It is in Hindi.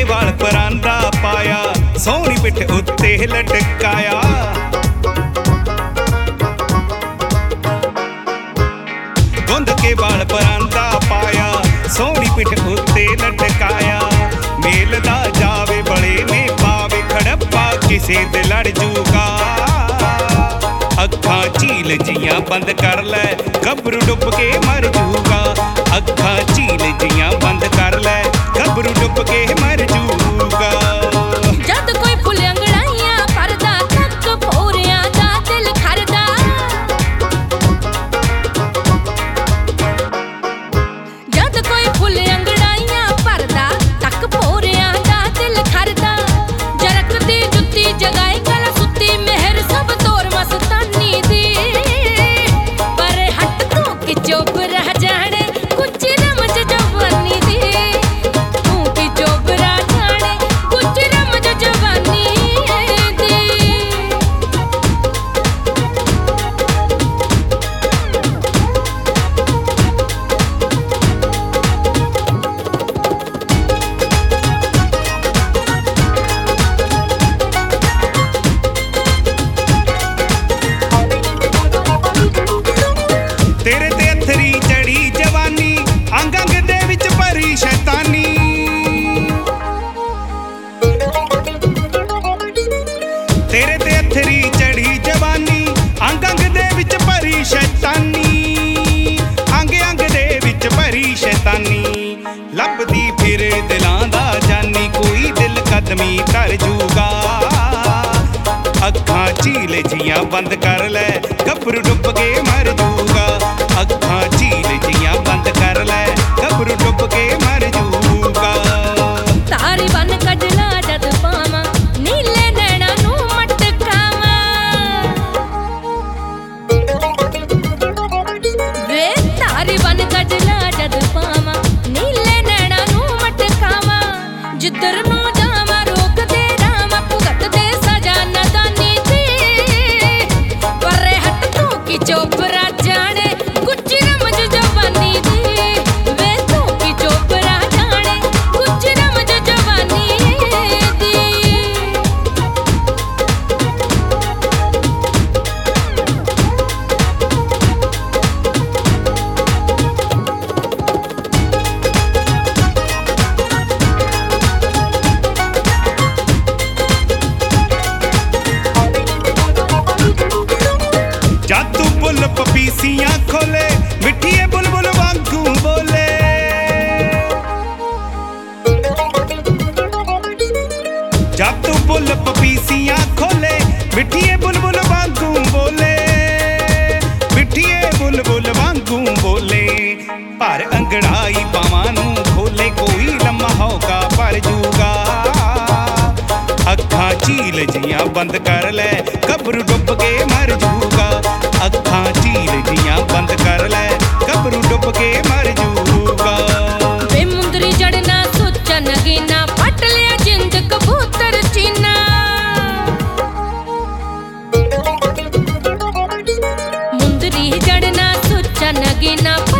के वाल परांदा पाया, सोहनी पिठ उत्ते लटकाया। धुंध के वाल परांदा पाया, सोहनी पिठ उत्ते लटकाया। मेलदा जावे बड़े में पावे खड़प्पा, किसे दे लड़ जूगा। अखा झील जियां बंद कर लै, गबरू डुब के मर जूगा। अखा झील जियां बंद कर लै, गबरू डुब के मर जूगा। जद कोई फुल अंगड़ाइयां परदा, तक भोरियां दा दिल खरदा। जद कोई फुल अंगड़ाइयां परदा, तक भोरियां दा दिल खरदा। जरक दी जुत्ती जगाई गल सुत्ती, मेहर सब तोर मस्तानी दी। पर हट तू कि चुप रह जाने, कुछ रमज जवानी दी। तू कि चुप रह जाने, कुछ रमज जवानी दी। तेरे ते अथरी चढ़ी जवानी, अंग अंग दे विच भरी शैतानी। तेरे ते अथरी चढ़ी जवानी, अंग अंग दे विच भरी शैतानी। अंग अंग दे विच भरी शैतानी। लभदी फिर दिलां दा जानी, कोई दिल कदमी कर जूगा। अखा झील जियां बंद कर लै, गबरू डुब के मर जूगा। अखा झील जियां बंद कर लै, गबरू डुब के मर जूगा। तारी बन कजला जद पावां, नीले नैना नू मटकावां। वे तारी बन कजला जद पावां, नीले नैना नू मटकावां। जिधर नू जावां रोक दे रावां, भुगत दे सजा नदानी दी। पर हट तू कि चुप रह जाने, कुछ रमज जवानी दी। वे तू कि चुप रह जाने, कुछ रमज जवानी दी। जादू बुल पपीसियां खोले, मिठिए बुलबुल वांगू बोले। जादू बुल पपीसियां खोले, मिठिए बुलबुल वांगू बोले। मिठिए बुलबुल वांगू बोले। पर अंगड़ाई पावां नू खोले, कोई लम्हा होगा पर जूगा। अखा झील जियां बंद कर लै, गबरू डुब के मर जूगा। अखा झील जियां बंद कर लै, गबरू डुब के मर जूगा। वे मुंदरी जड़ना सोचा नगीना, फट लिया जिंद कबूतर चीना। मुंदरी जड़ना सोचा नगीना,